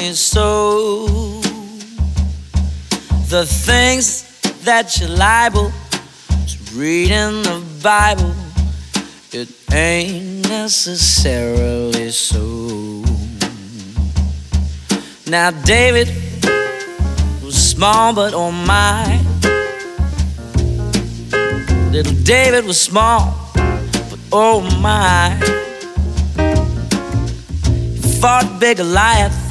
me so. The things that you're liable to read in the Bible, it ain't necessarily so. Now David was small, but oh my, little David was small, but oh my, he fought big Goliath